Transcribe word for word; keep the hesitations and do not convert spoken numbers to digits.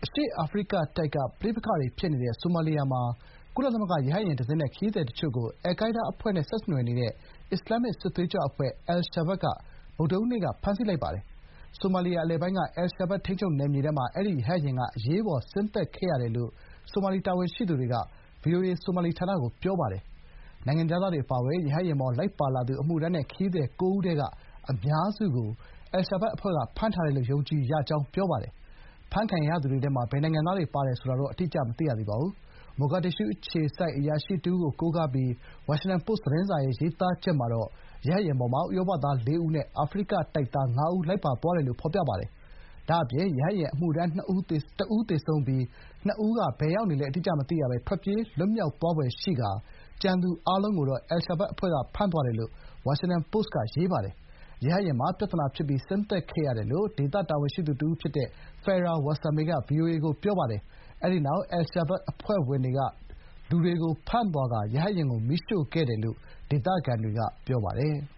ရှေ့အာဖရိကတိုက်ကပဋိပက္ခတွေဖြစ်နေတဲ့ဆိုမာလီယာမှာကုလသမဂ္ဂရဟတ်ယာဉ်တစင်းနဲ့ခရီးသည်တချို့ကိုအယ်လ်ကိုင်းဒါးအဖွဲ့နဲ့ဆက်နွယ်နေတဲ့အစ္စလာမစ်စစ်သွေးကြွအဖွဲ့ အယ်လ်ရှာဘတ်ကဗုဒ္ဓဟူးနေ့ကဖမ်းဆီးလိုက်ပါတယ်။ဆိုမာလီယာအလယ်ပိုင်းကအယ်လ်ရှာဘတ်ထိန်းချုပ်နယ်မြေထဲမှာအဲဒီရဟတ်ယာဉ်ကအရေးပေါ်ဆင်းသက်ခဲ့ရတယ်လို့ဆိုမာလီတာဝန်ရှိသူတွေကဗွီအိုအေဆိုမာလီဌာနကိုပြောပါတယ်။နိုင်ငံခြားသားတွေအပါအဝင်ရဟတ်ယာဉ်ပေါ်လိုက်ပါလာသူအမှုထမ်းနဲ့ခရီးသည်ကိုးဦးထဲကအများစုကိုအယ်လ်ရှာဘတ်အဖွဲ့ကဖမ်းထားတယ်လို့ယုံကြည်ရကြောင်းပြောပါတယ်။ဖမ်းခံရသူတွေထဲမှာဘယ်နိုင်ငံသားတွေပါတယ်ဆိုတာတော့အတိအကျမသိရသေးပါဘူး။မိုဂါဒစ်ရှူးအခြေစိုက်အရာရှိတဦးကိုကိုးကားပြီးဝါရှင်တန်ပို့စ်သတင်းစာရဲ့ရေးသားချက်မှာတော့ရဟတ်ယာဉ်ပေါ်မှာဥရောပသားလေးဦးနဲ့အာဖရိကတိုက်သားငါးဦးလိုက်ပါသွားတယ်လို့ဖော်ပြပါတယ်။ဒါ့အပြင်ရဟတ်ယာဉ်အမှုထမ်းတဦးသေဆုံးပြီးနှစ်ဦးကဘယ်ရောက်နေလဲအတိအကျမသိရဘဲထွက်ပြေးလွတ်မြောက်သွားဖွယ်ရှိကာကျန်သူအားလုံးကိုတော့အယ်လ်ရှာဘတ်အဖွဲ့ကဖမ်းသွားတယ်လို့ဝါရှင်တန်ပို့စ်ကရေးပါတယ်။ရဟတ်ယာဉ်မှာပြဿနာဖြစ်ပြီးဆင်းသက်ခဲ့ရတယ်လို့ဒေသတာဝန်ရှိသူတဦးဖြစ်တဲ့ဖယ်ရာဝါဆာမေကဗွီအိုအေကိုပြောပါတယ်။အဲဒီနောက်အယ်လ်ရှာဘတ်အဖွဲ့ဝင်တွေကလူတွေကိုဖမ်းသွားကာရဟတ်ယာဉ်ကိုမီးရှို့ခဲ့တယ်လို့ဒေသခံတွေကပြောပါတယ်။